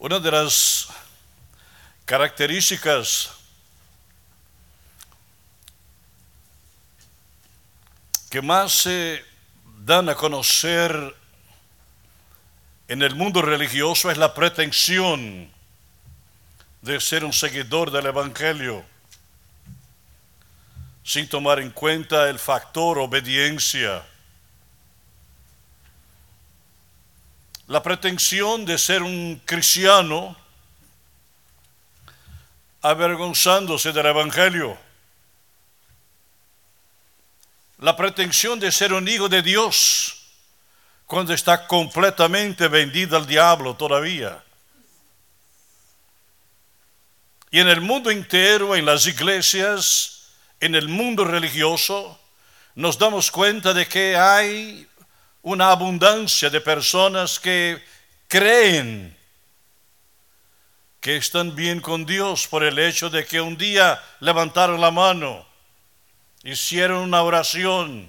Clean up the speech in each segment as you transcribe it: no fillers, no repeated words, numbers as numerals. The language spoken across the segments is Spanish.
Una de las características que más se dan a conocer en el mundo religioso es la pretensión de ser un seguidor del Evangelio, sin tomar en cuenta el factor obediencia. La pretensión de ser un cristiano avergonzándose del Evangelio. La pretensión de ser un hijo de Dios cuando está completamente vendido al diablo todavía. Y en el mundo entero, en las iglesias, en el mundo religioso, nos damos cuenta de que hay una abundancia de personas que creen que están bien con Dios por el hecho de que un día levantaron la mano, hicieron una oración,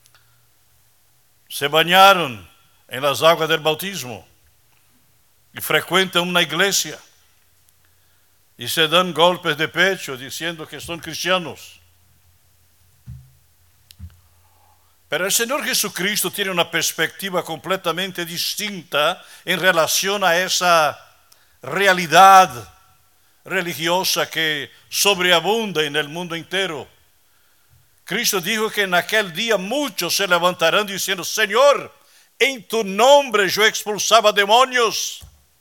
se bañaron en las aguas del bautismo y frecuentan una iglesia y se dan golpes de pecho diciendo que son cristianos. Pero el Señor Jesucristo tiene una perspectiva completamente distinta en relación a esa realidad religiosa que sobreabunda en el mundo entero. Cristo dijo que en aquel día muchos se levantarán diciendo: Señor, en tu nombre yo expulsaba demonios.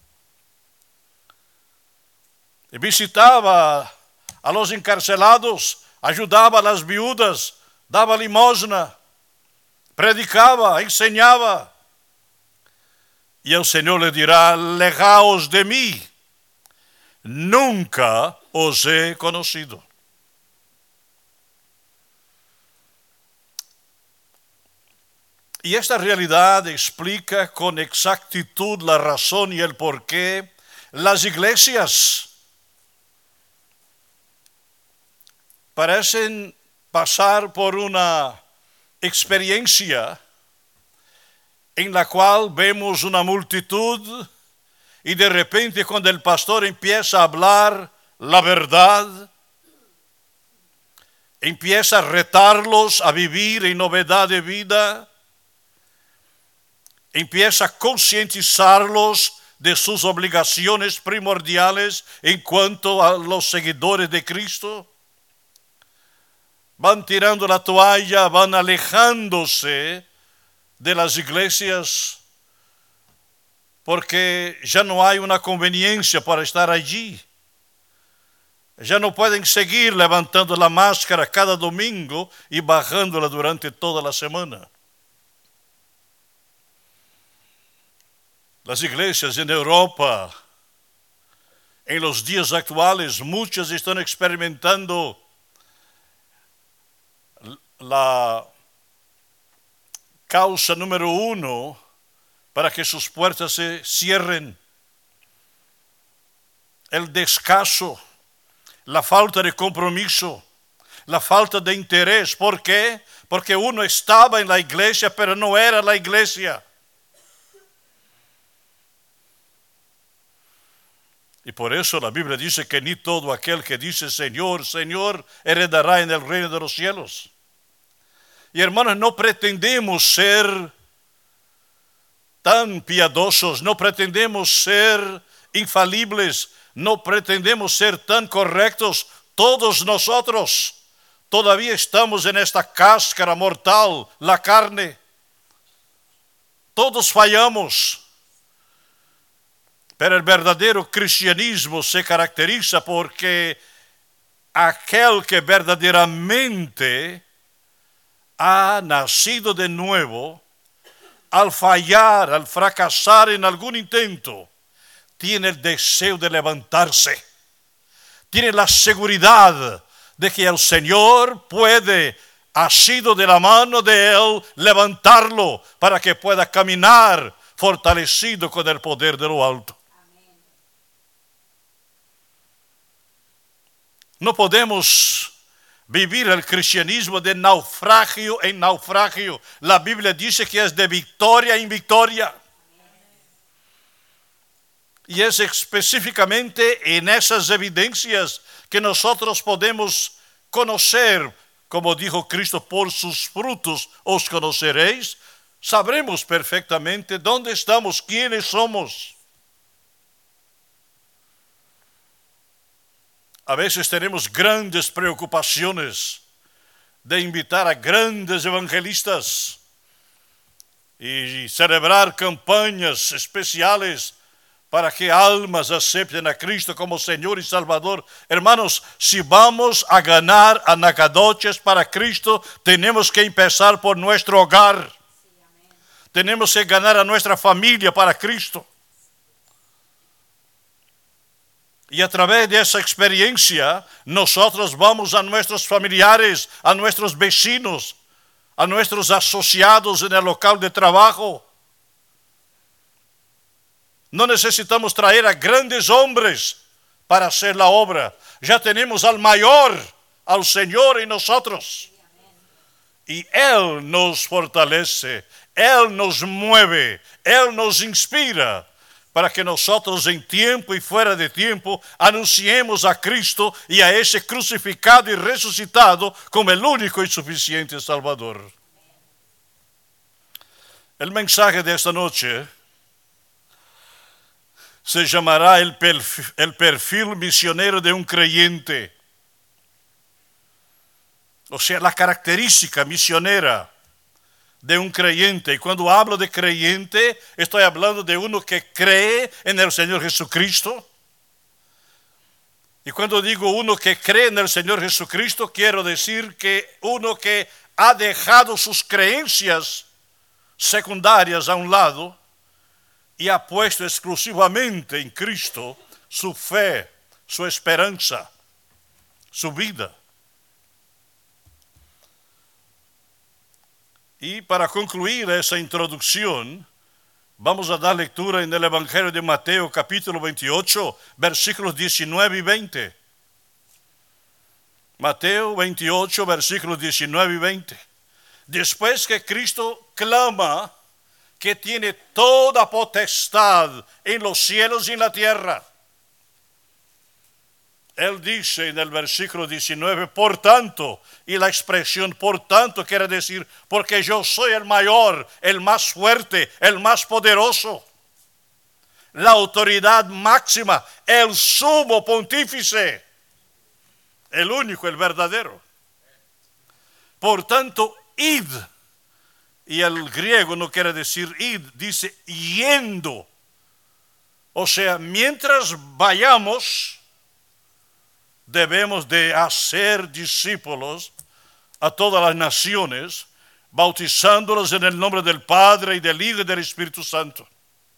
Y visitaba a los encarcelados, ayudaba a las viudas, daba limosna, predicaba, enseñaba. Y el Señor le dirá: alejaos de mí, nunca os he conocido. Y esta realidad explica con exactitud la razón y el por qué las iglesias parecen pasar por una experiencia en la cual vemos una multitud y de repente cuando el pastor empieza a hablar la verdad, empieza a retarlos a vivir en novedad de vida, empieza a concientizarlos de sus obligaciones primordiales en cuanto a los seguidores de Cristo. Van tirando la toalla, van alejándose de las iglesias porque ya no hay una conveniencia para estar allí. Ya no pueden seguir levantando la máscara cada domingo y bajándola durante toda la semana. Las iglesias en Europa, en los días actuales, muchas están experimentando la causa número 1 para que sus puertas se cierren: el descaso, la falta de compromiso, la falta de interés. ¿Por qué? Porque uno estaba en la iglesia, pero no era la iglesia. Y por eso la Biblia dice que ni todo aquel que dice Señor, Señor, heredará en el reino de los cielos. Y hermanos, no pretendemos ser tan piadosos, no pretendemos ser infalibles, no pretendemos ser tan correctos. Todos nosotros todavía estamos en esta cáscara mortal, la carne. Todos fallamos. Pero el verdadero cristianismo se caracteriza porque aquel que verdaderamente ha nacido de nuevo, al fallar, al fracasar en algún intento, tiene el deseo de levantarse. Tiene la seguridad de que el Señor puede, asido de la mano de Él, levantarlo para que pueda caminar fortalecido con el poder de lo alto. No podemos vivir el cristianismo de naufragio en naufragio. La Biblia dice que es de victoria en victoria. Y es específicamente en esas evidencias que nosotros podemos conocer, como dijo Cristo, por sus frutos os conoceréis. Sabremos perfectamente dónde estamos, quiénes somos. A veces tenemos grandes preocupaciones de invitar a grandes evangelistas y celebrar campañas especiales para que almas acepten a Cristo como Señor y Salvador. Hermanos, si vamos a ganar a Nacogdoches para Cristo, tenemos que empezar por nuestro hogar. Sí, tenemos que ganar a nuestra familia para Cristo. Y a través de esa experiencia, nosotros vamos a nuestros familiares, a nuestros vecinos, a nuestros asociados en el local de trabajo. No necesitamos traer a grandes hombres para hacer la obra. Ya tenemos al mayor, al Señor en nosotros. Y Él nos fortalece, Él nos mueve, Él nos inspira para que nosotros en tiempo y fuera de tiempo anunciemos a Cristo y a ese crucificado y resucitado como el único y suficiente Salvador. El mensaje de esta noche se llamará el perfil misionero de un creyente. O sea, la característica misionera de un creyente. Y cuando hablo de creyente, estoy hablando de uno que cree en el Señor Jesucristo. Y cuando digo uno que cree en el Señor Jesucristo, quiero decir que uno que ha dejado sus creencias secundarias a un lado y ha puesto exclusivamente en Cristo su fe, su esperanza, su vida. Y para concluir esa introducción, vamos a dar lectura en el Evangelio de Mateo, capítulo 28, versículos 19 y 20. Mateo 28, versículos 19 y 20. Después que Cristo clama que tiene toda potestad en los cielos y en la tierra, Él dice en el versículo 19, por tanto, y la expresión por tanto quiere decir, porque yo soy el mayor, el más fuerte, el más poderoso, la autoridad máxima, el sumo pontífice, el único, el verdadero. Por tanto, id, y el griego no quiere decir id, dice yendo. O sea, mientras vayamos, debemos de hacer discípulos a todas las naciones, bautizándolos en el nombre del Padre y del Hijo y del Espíritu Santo,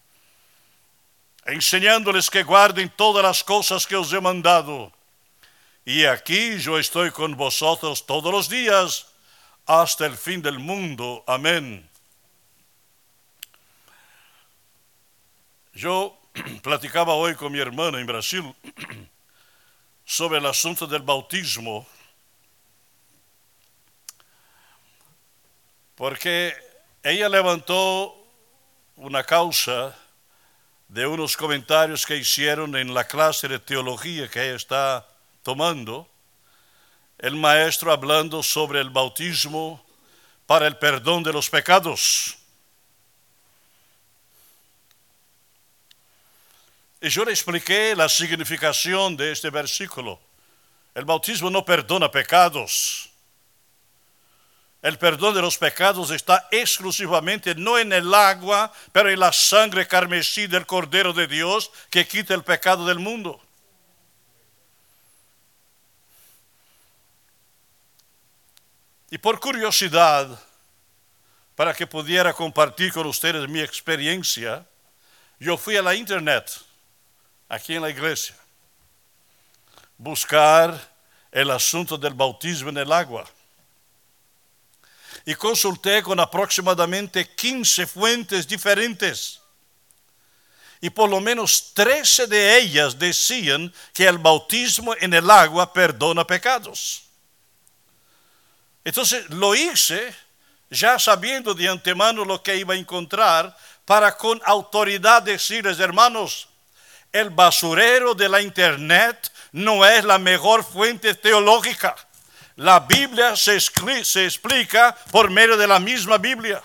enseñándoles que guarden todas las cosas que os he mandado. Y aquí yo estoy con vosotros todos los días, hasta el fin del mundo. Amén. Yo platicaba hoy con mi hermana en Brasil sobre el asunto del bautismo, porque ella levantó una causa de unos comentarios que hicieron en la clase de teología que ella está tomando, el maestro hablando sobre el bautismo para el perdón de los pecados. Y yo le expliqué la significación de este versículo. El bautismo no perdona pecados. El perdón de los pecados está exclusivamente no en el agua, pero en la sangre carmesí del Cordero de Dios que quita el pecado del mundo. Y por curiosidad, para que pudiera compartir con ustedes mi experiencia, yo fui a la internet, aquí en la iglesia, buscar el asunto del bautismo en el agua. Y consulté con aproximadamente 15 fuentes diferentes. Y por lo menos 13 de ellas decían que el bautismo en el agua perdona pecados. Entonces lo hice ya sabiendo de antemano lo que iba a encontrar, para con autoridad decirles, hermanos, el basurero de la internet no es la mejor fuente teológica. La Biblia se explica por medio de la misma Biblia.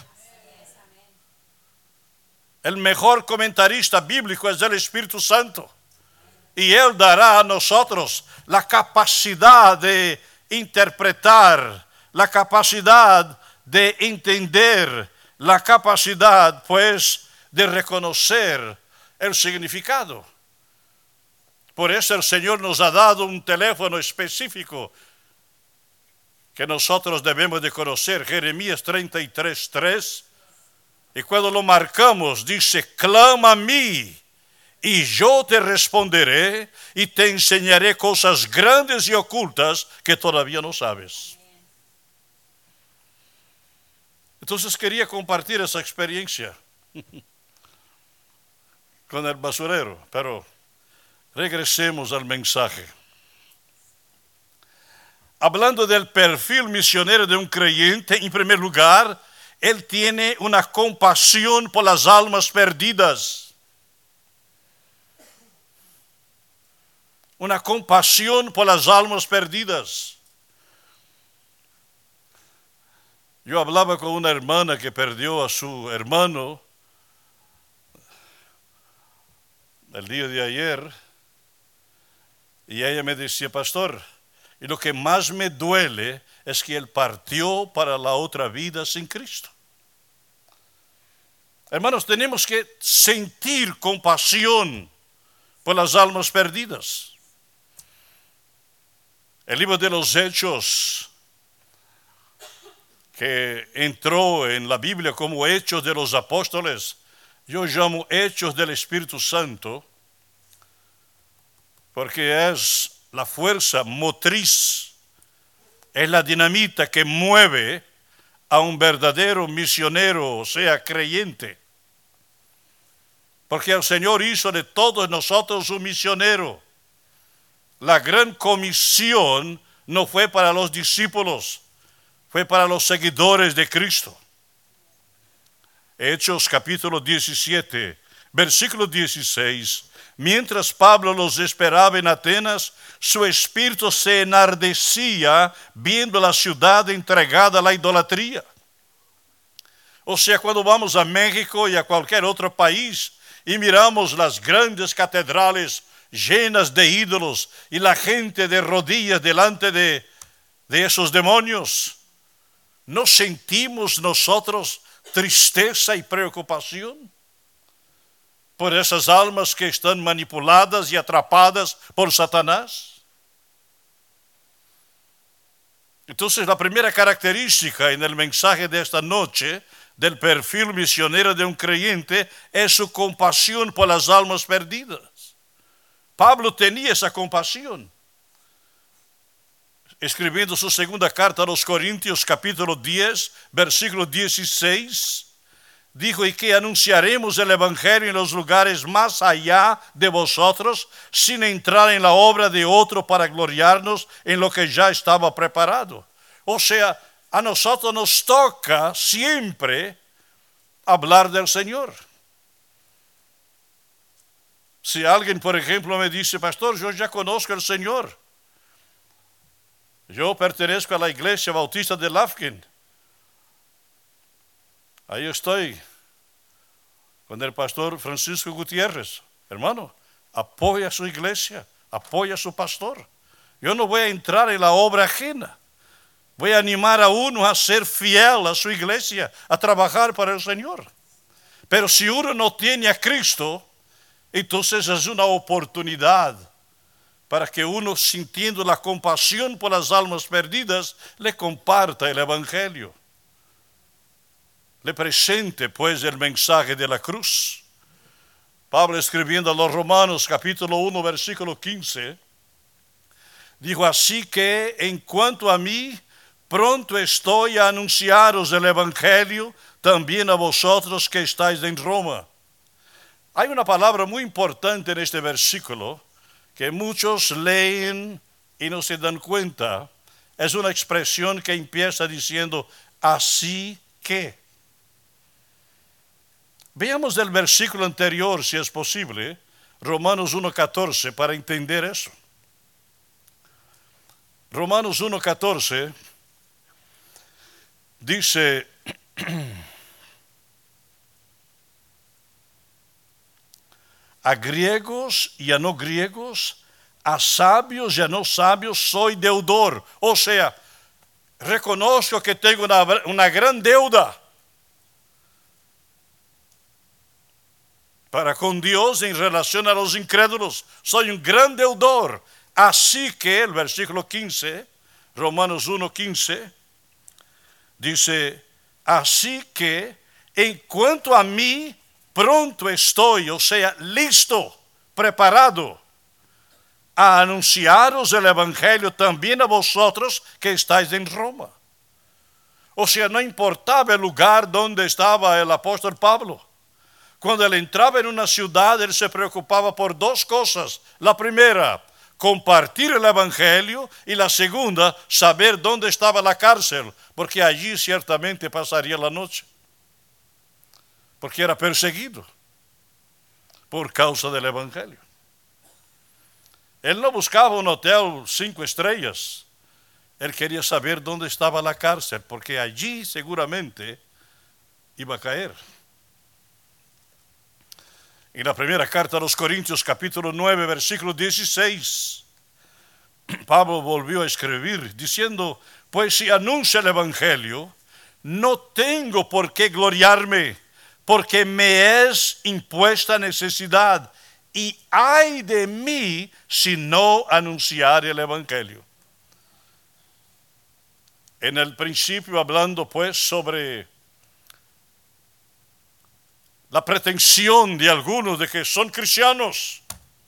El mejor comentarista bíblico es el Espíritu Santo. Y Él dará a nosotros la capacidad de interpretar, la capacidad de entender, la capacidad, pues, de reconocer el significado. Por eso el Señor nos ha dado un teléfono específico que nosotros debemos de conocer, Jeremías 33:3. Y cuando lo marcamos, dice, clama a mí, y yo te responderé, y te enseñaré cosas grandes y ocultas que todavía no sabes. Entonces quería compartir esa experiencia con el basurero, pero regresemos al mensaje. Hablando del perfil misionero de un creyente, en primer lugar, él tiene una compasión por las almas perdidas. Una compasión por las almas perdidas. Yo hablaba con una hermana que perdió a su hermano el día de ayer, y ella me decía, pastor, y lo que más me duele es que él partió para la otra vida sin Cristo. Hermanos, tenemos que sentir compasión por las almas perdidas. El libro de los Hechos, que entró en la Biblia como Hechos de los Apóstoles, yo llamo Hechos del Espíritu Santo, porque es la fuerza motriz, es la dinamita que mueve a un verdadero misionero, o sea, creyente. Porque el Señor hizo de todos nosotros un misionero. La gran comisión no fue para los discípulos, fue para los seguidores de Cristo. Hechos capítulo 17, versículo 16. Mientras Pablo los esperaba en Atenas, su espíritu se enardecía viendo la ciudad entregada a la idolatría. O sea, cuando vamos a México y a cualquier otro país y miramos las grandes catedrales llenas de ídolos y la gente de rodillas delante de esos demonios, ¿no sentimos nosotros tristeza y preocupación por esas almas que están manipuladas y atrapadas por Satanás? Entonces, la primera característica en el mensaje de esta noche del perfil misionero de un creyente es su compasión por las almas perdidas. Pablo tenía esa compasión. Escribiendo su segunda carta a los Corintios, capítulo 10, versículo 16, dijo, y que anunciaremos el Evangelio en los lugares más allá de vosotros, sin entrar en la obra de otro para gloriarnos en lo que ya estaba preparado. O sea, a nosotros nos toca siempre hablar del Señor. Si alguien, por ejemplo, me dice, pastor, yo ya conozco al Señor. Yo pertenezco a la Iglesia Bautista de Lafkin. Ahí estoy con el pastor Francisco Gutiérrez. Hermano, apoya a su iglesia, apoya a su pastor. Yo no voy a entrar en la obra ajena. Voy a animar a uno a ser fiel a su iglesia, a trabajar para el Señor. Pero si uno no tiene a Cristo, entonces es una oportunidad para que uno, sintiendo la compasión por las almas perdidas, le comparta el Evangelio. Le presente, pues, el mensaje de la cruz. Pablo, escribiendo a los Romanos, capítulo 1, versículo 15, dijo, así que, en cuanto a mí, pronto estoy a anunciaros el Evangelio, también a vosotros que estáis en Roma. Hay una palabra muy importante en este versículo, que muchos leen y no se dan cuenta. Es una expresión que empieza diciendo, así que. Veamos el versículo anterior, si es posible. Romanos 1:14 para entender eso. Romanos 1:14 dice, a griegos y a no griegos, a sabios y a no sabios soy deudor. O sea, reconozco que tengo una gran deuda para con Dios en relación a los incrédulos. Soy un gran deudor. Así que, el versículo 15, Romanos 1:15, dice, así que en cuanto a mí, pronto estoy, o sea, listo, preparado a anunciaros el Evangelio también a vosotros que estáis en Roma. O sea, no importaba el lugar donde estaba el apóstol Pablo. Cuando él entraba en una ciudad, él se preocupaba por dos cosas. La primera, compartir el Evangelio, y la segunda, saber dónde estaba la cárcel, porque allí ciertamente pasaría la noche. Porque era perseguido por causa del Evangelio. Él no buscaba un hotel 5 estrellas. Él quería saber dónde estaba la cárcel, porque allí seguramente iba a caer. En la primera carta a los Corintios, capítulo 9, versículo 16, Pablo volvió a escribir diciendo, pues si anuncio el Evangelio, no tengo por qué gloriarme, porque me es impuesta necesidad, y ay de mí si no anunciar el Evangelio. En el principio, hablando pues sobre la pretensión de algunos de que son cristianos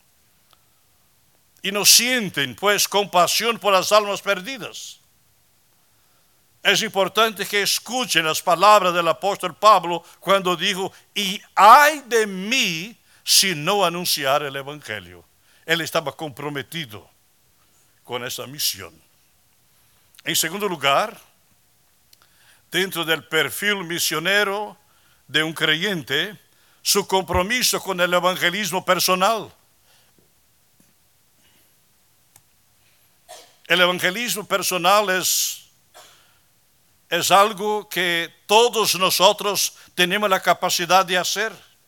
y no sienten pues compasión por las almas perdidas. Es importante que escuchen las palabras del apóstol Pablo cuando dijo, y ay de mí si no anunciar el Evangelio. Él estaba comprometido con esa misión. En segundo lugar, dentro del perfil misionero de un creyente, su compromiso con el evangelismo personal. El evangelismo personal es algo que todos nosotros tenemos la capacidad de hacer.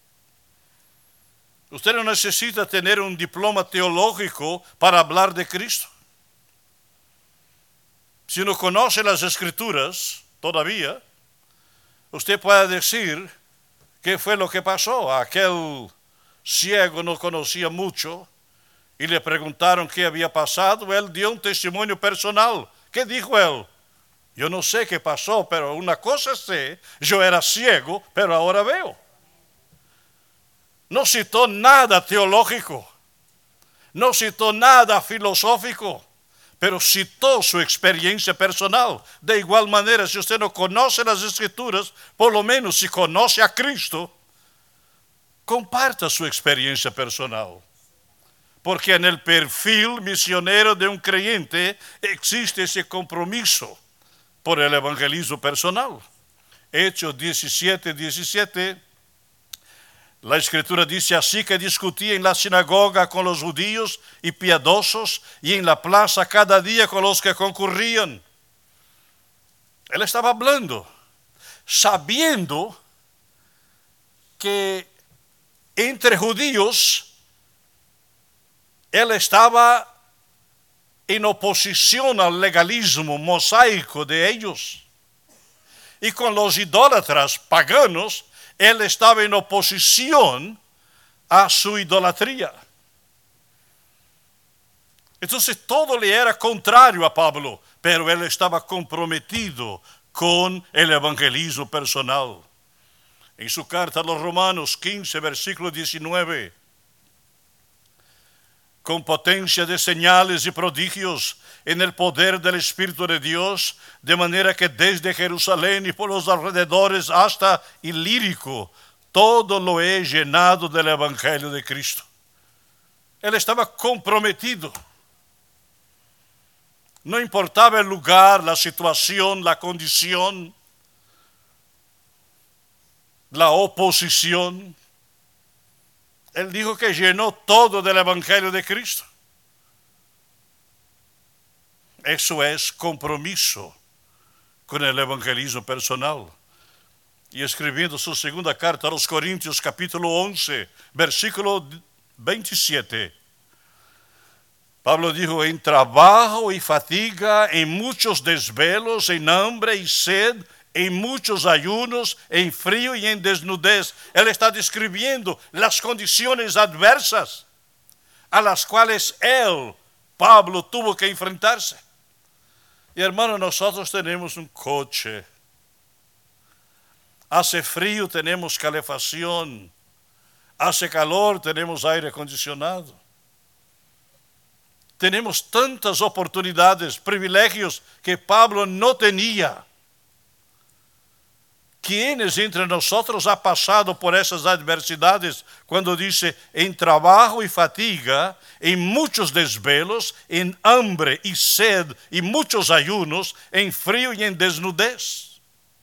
Usted no necesita tener un diploma teológico para hablar de Cristo. Si no conoce las Escrituras todavía, usted puede decir qué fue lo que pasó. Aquel ciego no conocía mucho y le preguntaron qué había pasado. Él dio un testimonio personal. ¿Qué dijo él? Yo no sé qué pasó, pero una cosa sé, yo era ciego, pero ahora veo. No citó nada teológico, no citó nada filosófico, pero citó su experiencia personal. De igual manera, si usted no conoce las Escrituras, por lo menos si conoce a Cristo, comparta su experiencia personal. Porque en el perfil misionero de un creyente existe ese compromiso por el evangelismo personal. Hechos 17:17. La Escritura dice, así que discutía en la sinagoga con los judíos y piadosos, y en la plaza cada día con los que concurrían. Él estaba hablando, sabiendo que entre judíos él estaba en oposición al legalismo mosaico de ellos. Y con los idólatras paganos, él estaba en oposición a su idolatría. Entonces todo le era contrario a Pablo, pero él estaba comprometido con el evangelismo personal. En su carta a los Romanos 15, versículo 19, con potencia de señales y prodigios en el poder del Espíritu de Dios, de manera que desde Jerusalén y por los alrededores hasta Ilírico, todo lo he llenado del Evangelio de Cristo. Él estaba comprometido. No importaba el lugar, la situación, la condición, la oposición. Él dijo que llenó todo del Evangelio de Cristo. Eso es compromiso con el evangelismo personal. Y escribiendo su segunda carta a los Corintios, capítulo 11, versículo 27, Pablo dijo: en trabajo y fatiga, en muchos desvelos, en hambre y sed, en muchos ayunos, en frío y en desnudez. Él está describiendo las condiciones adversas a las cuales él, Pablo, tuvo que enfrentarse. Y hermano, nosotros tenemos un coche. Hace frío, tenemos calefacción. Hace calor, tenemos aire acondicionado. Tenemos tantas oportunidades, privilegios que Pablo no tenía. ¿Quiénes entre nosotros ha pasado por esas adversidades cuando dice en trabajo y fatiga, en muchos desvelos, en hambre y sed y muchos ayunos, en frío y en desnudez?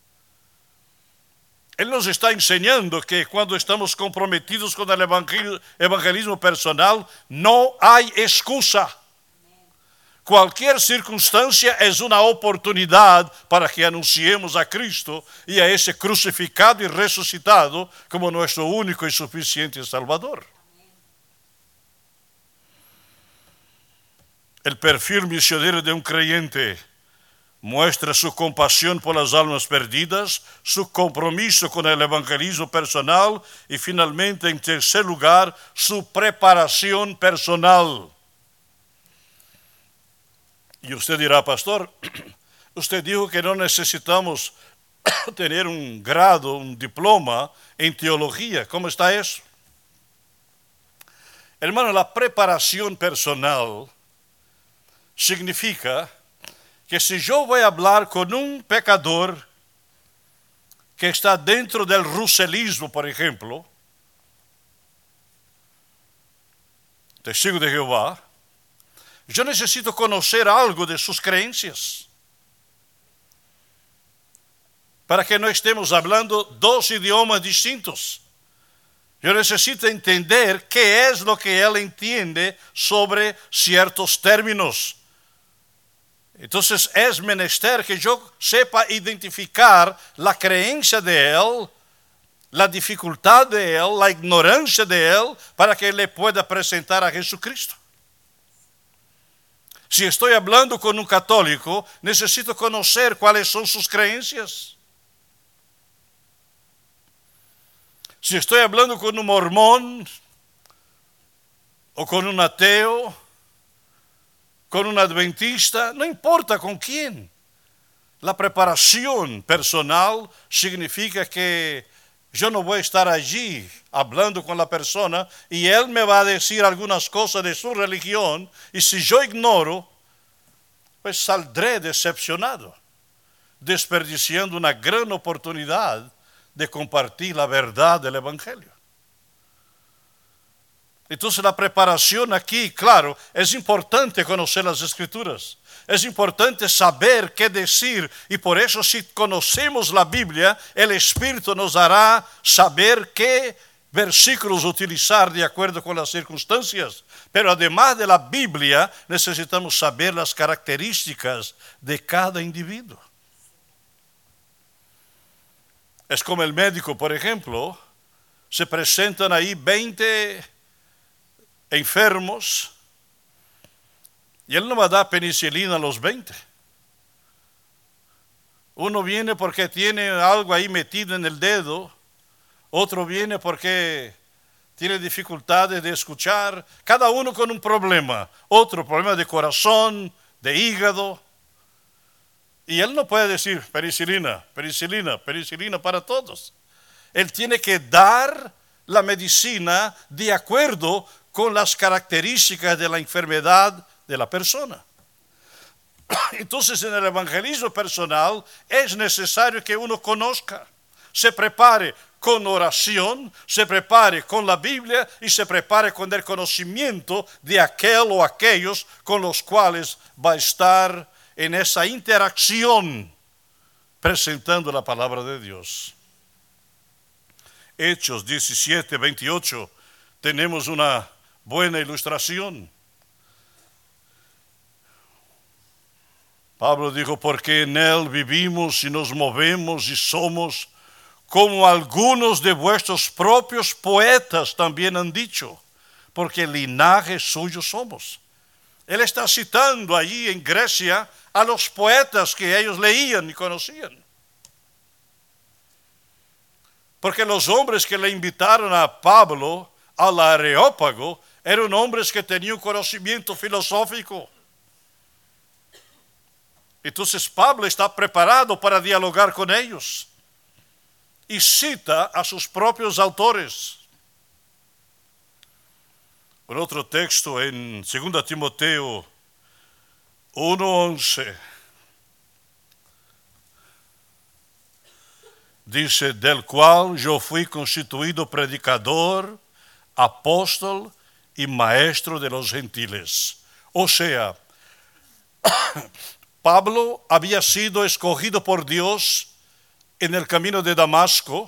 Él nos está enseñando que cuando estamos comprometidos con el evangelismo personal, no hay excusa. Cualquier circunstancia es una oportunidad para que anunciemos a Cristo y a ese crucificado y resucitado como nuestro único y suficiente Salvador. El perfil misionero de un creyente muestra su compasión por las almas perdidas, su compromiso con el evangelismo personal y finalmente, en tercer lugar, su preparación personal. Y usted dirá: pastor, usted dijo que no necesitamos tener un grado, un diploma en teología. ¿Cómo está eso? Hermano, la preparación personal significa que si yo voy a hablar con un pecador que está dentro del ruselismo, por ejemplo, testigo de Jehová, yo necesito conocer algo de sus creencias para que no estemos hablando dos idiomas distintos. Yo necesito entender qué es lo que él entiende sobre ciertos términos. Entonces es menester que yo sepa identificar la creencia de él, la dificultad de él, la ignorancia de él, para que le pueda presentar a Jesucristo. Si estoy hablando con un católico, necesito conocer cuáles son sus creencias. Si estoy hablando con un mormón, o con un ateo, con un adventista, no importa con quién. La preparación personal significa que yo no voy a estar allí hablando con la persona y él me va a decir algunas cosas de su religión, y si yo ignoro, pues saldré decepcionado, desperdiciando una gran oportunidad de compartir la verdad del Evangelio. Entonces la preparación aquí, claro, es importante conocer las Escrituras. Es importante saber qué decir, y por eso si conocemos la Biblia, el Espíritu nos hará saber qué versículos utilizar de acuerdo con las circunstancias. Pero además de la Biblia, necesitamos saber las características de cada individuo. Es como el médico, por ejemplo, se presentan ahí 20 enfermos, y él no va a dar penicilina a los 20. Uno viene porque tiene algo ahí metido en el dedo, otro viene porque tiene dificultades de escuchar, cada uno con un problema, otro problema de corazón, de hígado, y él no puede decir penicilina, penicilina, penicilina para todos. Él tiene que dar la medicina de acuerdo con las características de la enfermedad de la persona. Entonces, en el evangelismo personal es necesario que uno conozca, se prepare con oración, se prepare con la Biblia y se prepare con el conocimiento de aquel o aquellos con los cuales va a estar en esa interacción presentando la palabra de Dios. Hechos 17, 28 tenemos una buena ilustración. Pablo dijo, porque en él vivimos y nos movemos y somos, como algunos de vuestros propios poetas también han dicho, porque linaje suyo somos. Él está citando allí en Grecia a los poetas que ellos leían y conocían. Porque los hombres que le invitaron a Pablo al Areópago eran hombres que tenían conocimiento filosófico. Entonces Pablo está preparado para dialogar con ellos y cita a sus propios autores. Un otro texto en 2 Timoteo 1:11 dice, del cual yo fui constituido predicador, apóstol y maestro de los gentiles. O sea, Pablo había sido escogido por Dios en el camino de Damasco,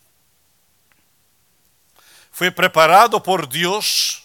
fue preparado por Dios,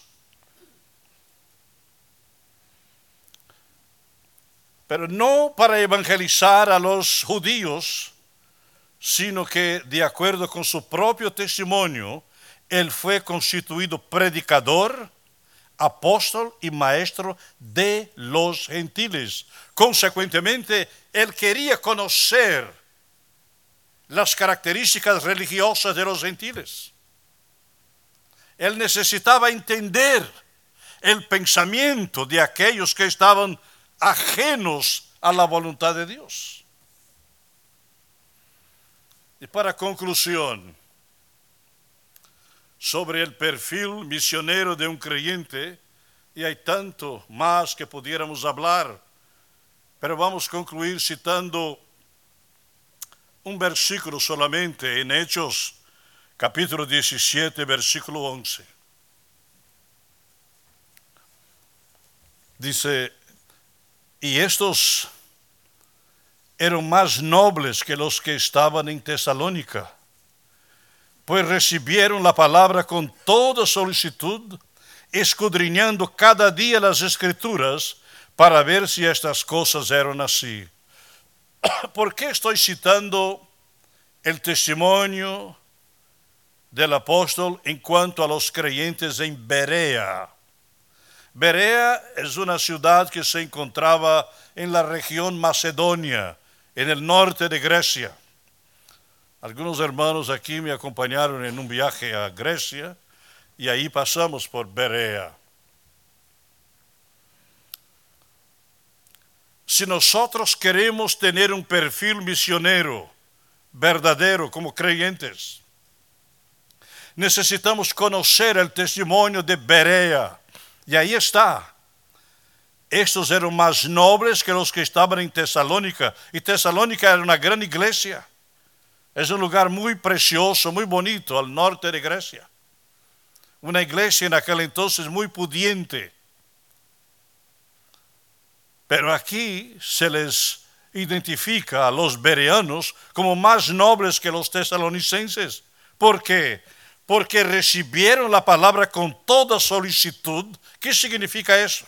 pero no para evangelizar a los judíos, sino que de acuerdo con su propio testimonio, él fue constituido predicador, apóstol y maestro de los gentiles. Consecuentemente, él quería conocer las características religiosas de los gentiles. Él necesitaba entender el pensamiento de aquellos que estaban ajenos a la voluntad de Dios. Y para conclusión, sobre el perfil misionero de un creyente, y hay tanto más que pudiéramos hablar, pero vamos a concluir citando un versículo solamente en Hechos, capítulo 17, versículo 11. Dice, y estos eran más nobles que los que estaban en Tesalónica, pues recibieron la palabra con toda solicitud, escudriñando cada día las Escrituras para ver si estas cosas eran así. ¿Por qué estoy citando el testimonio del apóstol en cuanto a los creyentes en Berea? Berea es una ciudad que se encontraba en la región Macedonia, en el norte de Grecia. Algunos hermanos aquí me acompañaron en un viaje a Grecia y ahí pasamos por Berea. Si nosotros queremos tener un perfil misionero verdadero como creyentes, necesitamos conocer el testimonio de Berea. Y ahí está. Estos eran más nobles que los que estaban en Tesalónica. Y Tesalónica era una gran iglesia. Es un lugar muy precioso, muy bonito, al norte de Grecia. Una iglesia en aquel entonces muy pudiente. Pero aquí se les identifica a los bereanos como más nobles que los tesalonicenses. ¿Por qué? Porque recibieron la palabra con toda solicitud. ¿Qué significa eso?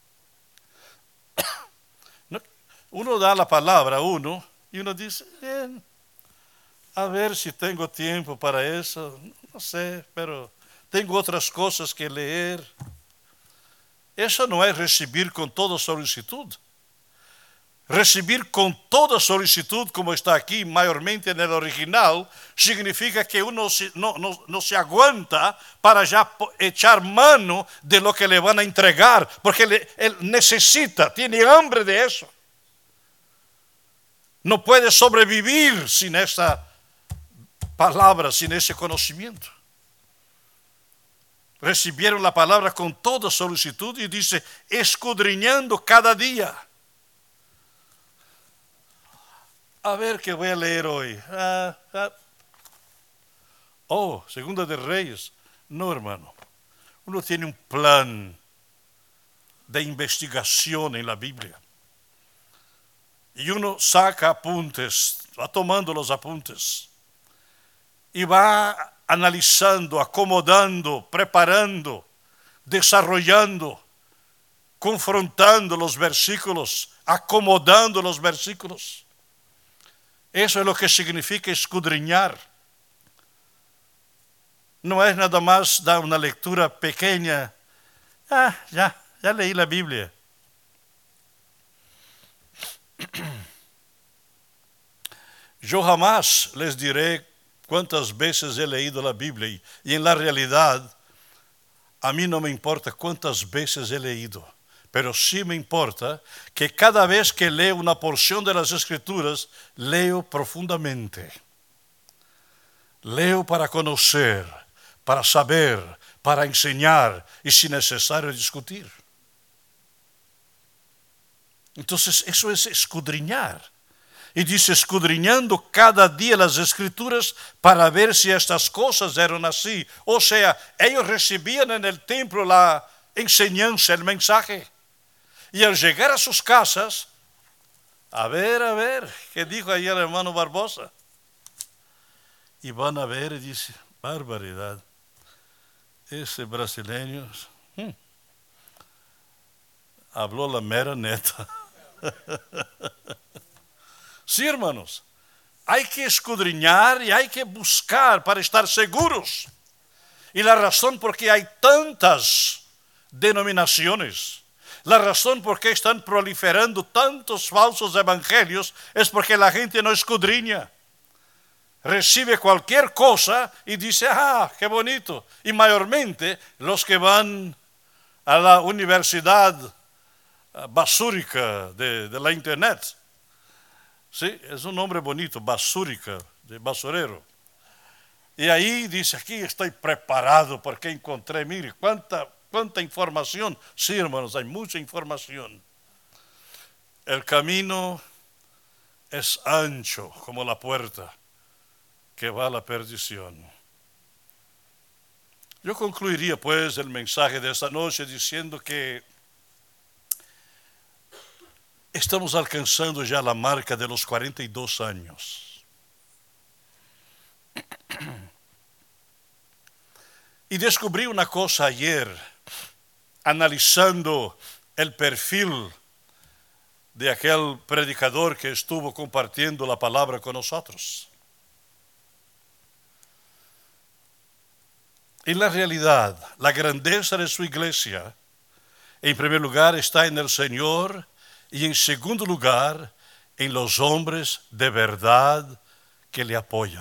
Uno da la palabra a uno y uno dice, bien, a ver si tengo tiempo para eso, no sé, pero tengo otras cosas que leer. Eso no es recibir con toda solicitud. Recibir con toda solicitud, como está aquí mayormente en el original, significa que uno no se aguanta para ya echar mano de lo que le van a entregar, porque él necesita, tiene hambre de eso. No puede sobrevivir sin esa palabra, sin ese conocimiento. Recibieron la palabra con toda solicitud y dice, escudriñando cada día. A ver qué voy a leer hoy. Segunda de Reyes. No, hermano. Uno tiene un plan de investigación en la Biblia. Y uno saca apuntes, va tomando los apuntes. Y va analizando, acomodando, preparando, desarrollando, confrontando los versículos, acomodando los versículos. Eso es lo que significa escudriñar. No es nada más dar una lectura pequeña. Ya leí la Biblia. Yo jamás les diré cuántas veces he leído la Biblia y en la realidad a mí no me importa cuántas veces he leído, pero sí me importa que cada vez que leo una porción de las Escrituras, leo profundamente. Leo para conocer, para saber, para enseñar y si necesario discutir. Entonces eso es escudriñar. Y dice, escudriñando cada día las Escrituras para ver si estas cosas eran así. O sea, ellos recibían en el templo la enseñanza, el mensaje. Y al llegar a sus casas, a ver, ¿qué dijo ahí el hermano Barbosa? Y van a ver y dice, barbaridad, ese brasileño habló la mera neta. Sí, hermanos, hay que escudriñar y hay que buscar para estar seguros. Y la razón por qué hay tantas denominaciones, la razón por qué están proliferando tantos falsos evangelios es porque la gente no escudriña. Recibe cualquier cosa y dice, qué bonito. Y mayormente los que van a la universidad basúrica de la internet. Sí, es un nombre bonito, basúrica, de basurero. Y ahí dice, aquí estoy preparado porque encontré, mire, cuánta información. Sí, hermanos, hay mucha información. El camino es ancho como la puerta que va a la perdición. Yo concluiría pues el mensaje de esta noche diciendo que estamos alcanzando ya la marca de los 42 años. Y descubrí una cosa ayer, analizando el perfil de aquel predicador que estuvo compartiendo la palabra con nosotros. En la realidad, la grandeza de su iglesia, en primer lugar, está en el Señor y en segundo lugar, en los hombres de verdad que le apoyan.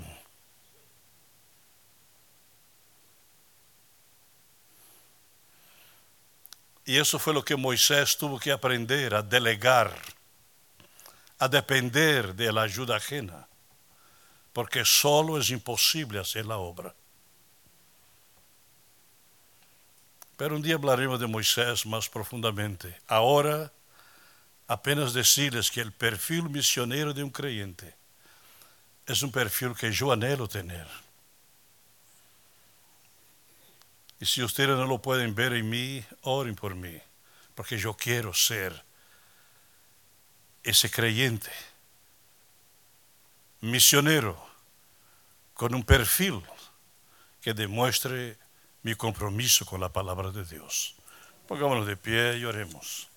Y eso fue lo que Moisés tuvo que aprender, a delegar, a depender de la ayuda ajena, porque solo es imposible hacer la obra. Pero un día hablaremos de Moisés más profundamente. Ahora, apenas decirles que el perfil misionero de un creyente es un perfil que yo anhelo tener. Y si ustedes no lo pueden ver en mí, oren por mí, porque yo quiero ser ese creyente misionero con un perfil que demuestre mi compromiso con la palabra de Dios. Pongámonos de pie y oremos.